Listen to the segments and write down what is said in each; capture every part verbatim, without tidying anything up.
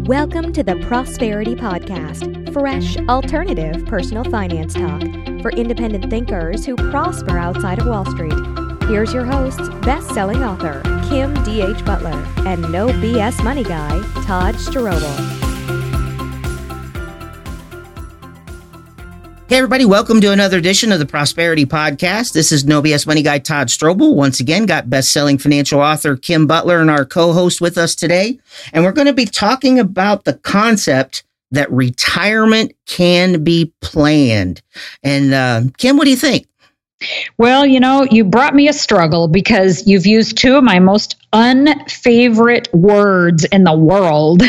Welcome to the Prosperity Podcast, fresh, alternative personal finance talk for independent thinkers who prosper outside of Wall Street. Here's your hosts, best-selling author Kim D H Butler and no B S money guy Todd Strobel. Hey everybody, welcome to another edition of the Prosperity Podcast. This is No B S Money Guy Todd Strobel. Once again, got best-selling financial author Kim Butler and our co-host with us today. And we're going to be talking about the concept that retirement can be planned. And uh, Kim, what do you think? Well, you know, you brought me a struggle because you've used two of my most unfavorite words in the world,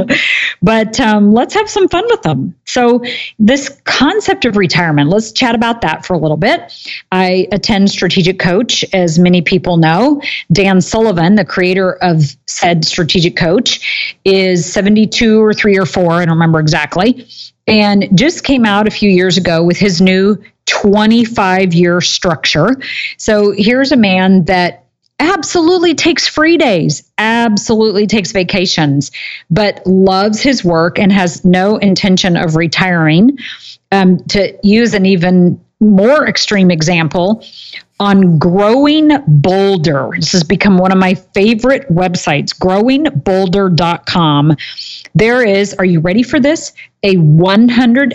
but um, let's have some fun with them. So this concept of retirement, let's chat about that for a little bit. I attend Strategic Coach, as many people know. Dan Sullivan, the creator of said Strategic Coach, is seventy-two or three or four, I don't remember exactly, and just came out a few years ago with his new twenty-five year structure. So here's a man that absolutely takes free days, absolutely takes vacations, but loves his work and has no intention of retiring. Um, to use an even more extreme example, on Growing Bolder, this has become one of my favorite websites, growing bolder dot com. There is, are you ready for this? A one hundred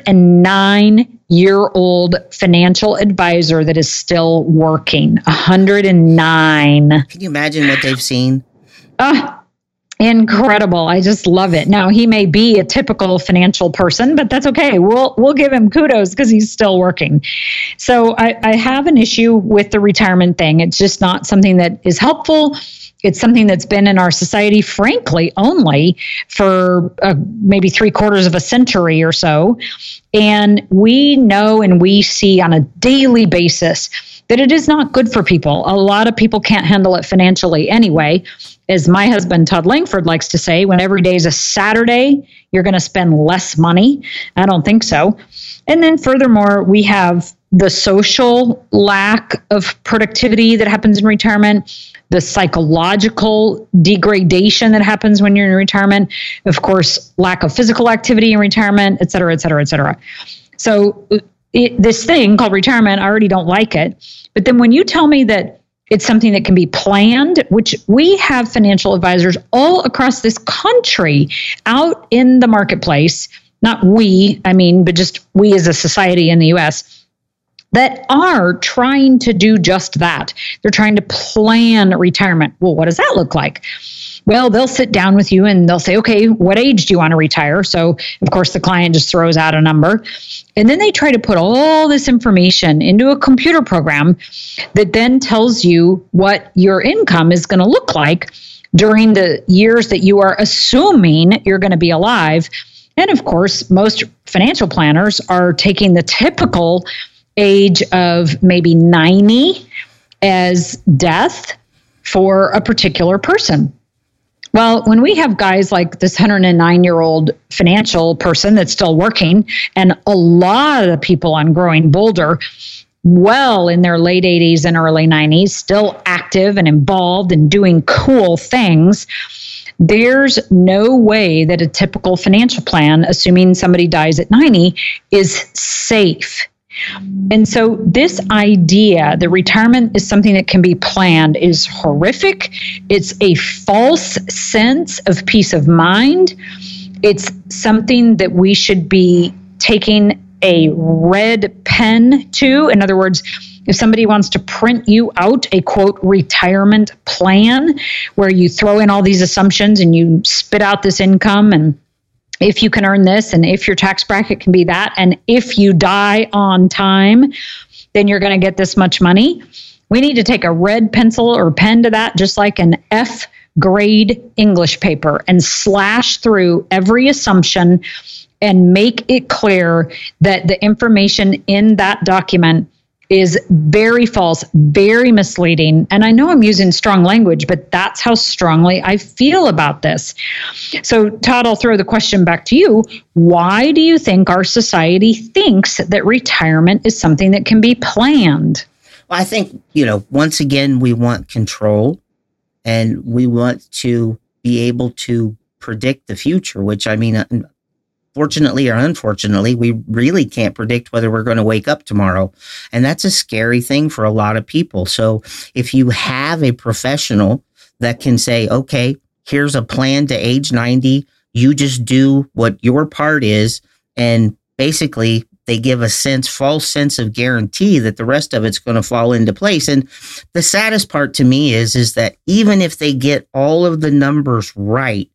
nine year old financial advisor that is still working. one hundred nine. Can you imagine what they've seen? Uh, incredible. I just love it. Now, he may be a typical financial person, but that's okay. We'll we'll give him kudos because he's still working. So I, I have an issue with the retirement thing. It's just not something that is helpful. It's something that's been in our society, frankly, only for uh, maybe three quarters of a century or so. And we know and we see on a daily basis that it is not good for people. A lot of people can't handle it financially anyway. As my husband, Todd Langford, likes to say, when every day is a Saturday, you're going to spend less money. I don't think so. And then furthermore, we have the social lack of productivity that happens in retirement, the psychological degradation that happens when you're in retirement, of course, lack of physical activity in retirement, et cetera, et cetera, et cetera. So it, this thing called retirement, I already don't like it. But then when you tell me that it's something that can be planned, which we have financial advisors all across this country out in the marketplace, not we, I mean, but just we as a society in the U S, that are trying to do just that. They're trying to plan retirement. Well, what does that look like? Well, they'll sit down with you and they'll say, okay, what age do you want to retire? So, of course, the client just throws out a number. And then they try to put all this information into a computer program that then tells you what your income is going to look like during the years that you are assuming you're going to be alive. And, of course, most financial planners are taking the typical age of maybe ninety as death for a particular person. Well, when we have guys like this one hundred nine year old financial person that's still working, and a lot of people on Growing Bolder, well in their late eighties and early nineties, still active and involved and doing cool things, there's no way that a typical financial plan, assuming somebody dies at ninety, is safe. And so this idea that retirement is something that can be planned is horrific. It's a false sense of peace of mind. It's something that we should be taking a red pen to. In other words, if somebody wants to print you out a, quote, retirement plan where you throw in all these assumptions and you spit out this income and if you can earn this, and if your tax bracket can be that, and if you die on time, then you're going to get this much money. We need to take a red pencil or pen to that, just like an F grade English paper, and slash through every assumption and make it clear that the information in that document is very false, very misleading. And I know I'm using strong language, but that's how strongly I feel about this. So, Todd, I'll throw the question back to you. Why do you think our society thinks that retirement is something that can be planned? Well, I think, you know, once again, we want control and we want to be able to predict the future, which I mean, fortunately or unfortunately, we really can't predict whether we're going to wake up tomorrow. And that's a scary thing for a lot of people. So if you have a professional that can say, okay, here's a plan to age ninety, you just do what your part is. And basically they give a sense, false sense of guarantee that the rest of it's going to fall into place. And the saddest part to me is, is that even if they get all of the numbers right,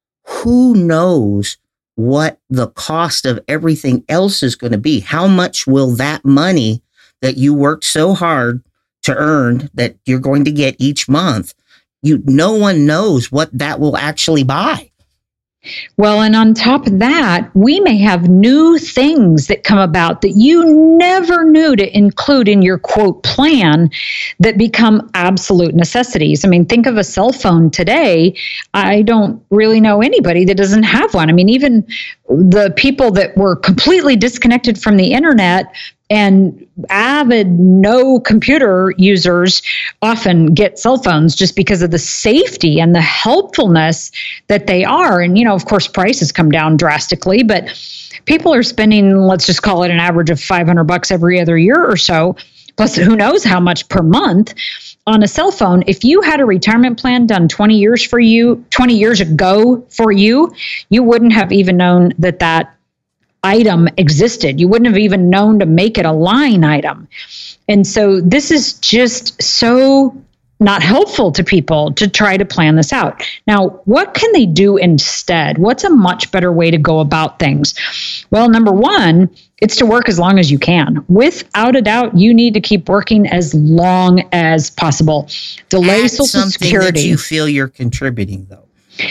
who knows what the cost of everything else is going to be? How much will that money that you worked so hard to earn that you're going to get each month? You, no one knows what that will actually buy. Well, and on top of that, we may have new things that come about that you never knew to include in your quote plan that become absolute necessities. I mean, think of a cell phone today. I don't really know anybody that doesn't have one. I mean, even the people that were completely disconnected from the internet and avid no computer users often get cell phones just because of the safety and the helpfulness that they are. And, you know, of course, prices come down drastically, but people are spending, let's just call it an average of five hundred bucks every other year or so, plus who knows how much per month on a cell phone. If you had a retirement plan done twenty years for you, twenty years ago for you, you wouldn't have even known that that item existed. You wouldn't have even known to make it a line item. And so this is just so not helpful to people to try to plan this out. Now, what can they do instead? What's a much better way to go about things? Well, number one, it's to work as long as you can. Without a doubt, you need to keep working as long as possible. Delay Add Social something Security. That you feel you're contributing, though.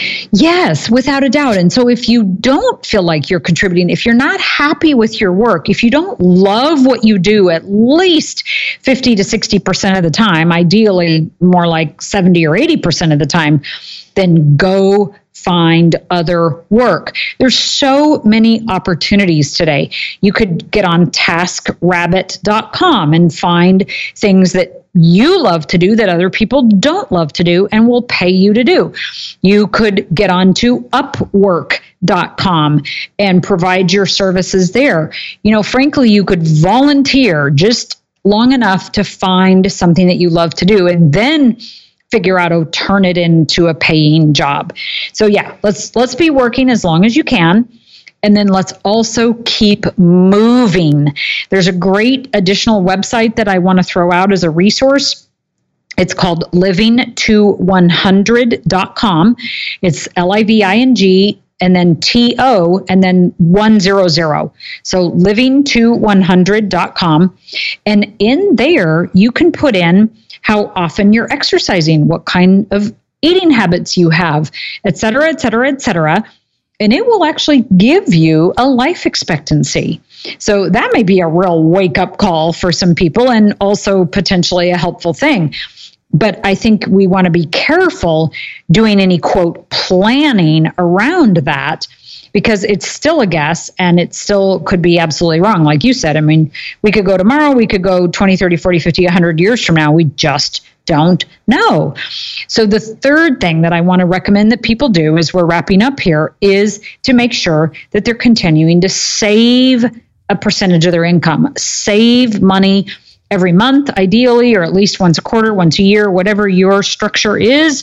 Yes, without a doubt. And so if you don't feel like you're contributing, if you're not happy with your work, if you don't love what you do at least fifty to sixty percent of the time, ideally more like seventy or eighty percent of the time, then go find other work. There's so many opportunities today. You could get on task rabbit dot com and find things that you love to do that other people don't love to do and will pay you to do. You could get onto upwork dot com and provide your services there. You know, frankly, you could volunteer just long enough to find something that you love to do and then figure out how to turn it into a paying job. So yeah, let's let's be working as long as you can. And then let's also keep moving. There's a great additional website that I want to throw out as a resource. It's called living to one hundred dot com. It's L I V I N G and then T O and then one hundred. So living to one hundred dot com. And in there, you can put in how often you're exercising, what kind of eating habits you have, et cetera, et cetera, et cetera. And it will actually give you a life expectancy. So that may be a real wake-up call for some people and also potentially a helpful thing. But I think we want to be careful doing any, quote, planning around that because it's still a guess and it still could be absolutely wrong. Like you said, I mean, we could go tomorrow, we could go twenty, thirty, forty, fifty, one hundred years from now. We just don't know. So the third thing that I want to recommend that people do as we're wrapping up here is to make sure that they're continuing to save a percentage of their income, save money every month, ideally, or at least once a quarter, once a year, whatever your structure is.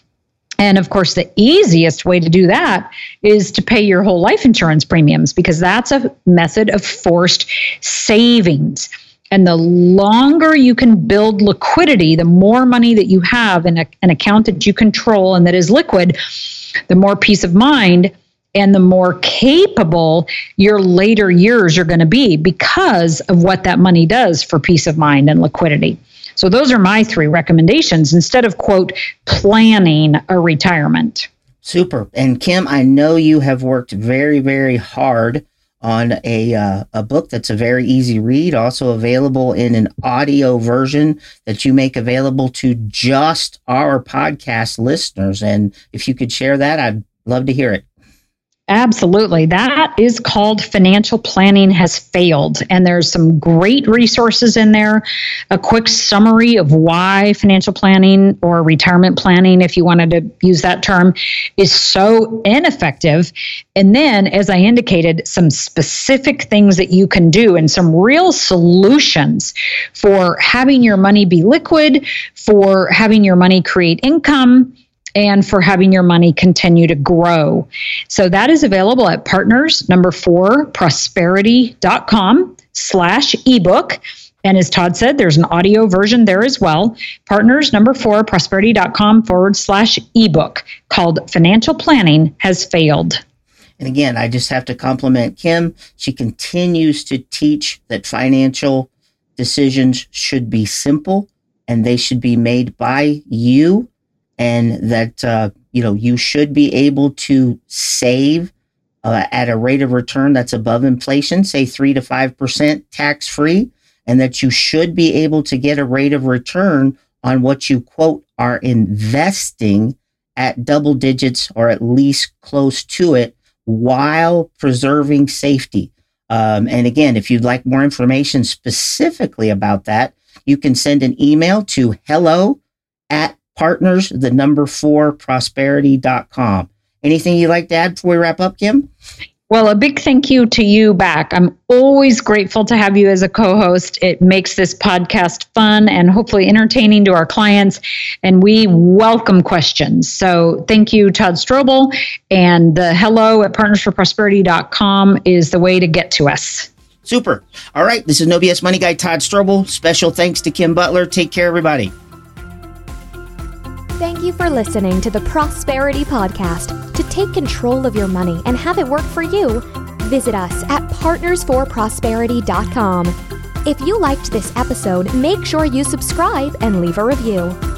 And of course, the easiest way to do that is to pay your whole life insurance premiums because that's a method of forced savings. And the longer you can build liquidity, the more money that you have in a, an account that you control and that is liquid, the more peace of mind and the more capable your later years are going to be because of what that money does for peace of mind and liquidity. So those are my three recommendations instead of, quote, planning a retirement. Super. And Kim, I know you have worked very, very hard on a uh, a book that's a very easy read, also available in an audio version that you make available to just our podcast listeners. And if you could share that, I'd love to hear it. Absolutely. That is called Financial Planning Has Failed. And there's some great resources in there. A quick summary of why financial planning or retirement planning, if you wanted to use that term, is so ineffective. And then, as I indicated, some specific things that you can do and some real solutions for having your money be liquid, for having your money create income, and for having your money continue to grow. So that is available at partners number four prosperity.com slash ebook. And as Todd said, there's an audio version there as well. Partners number four prosperity.com forward slash ebook called Financial Planning Has Failed. And again, I just have to compliment Kim. She continues to teach that financial decisions should be simple and they should be made by you. And that, uh, you know, you should be able to save uh, at a rate of return that's above inflation, say three to five percent tax free, and that you should be able to get a rate of return on what you, quote, are investing at double digits or at least close to it while preserving safety. Um, and again, if you'd like more information specifically about that, you can send an email to hello at partners, the number four prosperity dot com. Anything you'd like to add before we wrap up, Kim? Well, a big thank you to you back. I'm always grateful to have you as a co-host. It makes this podcast fun and hopefully entertaining to our clients, and we welcome questions. So thank you, Todd Strobel, and the hello at partners for prosperity dot com is the way to get to us. Super. All right. This is No B S Money Guy Todd Strobel. Special thanks to Kim Butler. Take care, everybody. Thank you for listening to the Prosperity Podcast. To take control of your money and have it work for you, visit us at partners for prosperity dot com. If you liked this episode, make sure you subscribe and leave a review.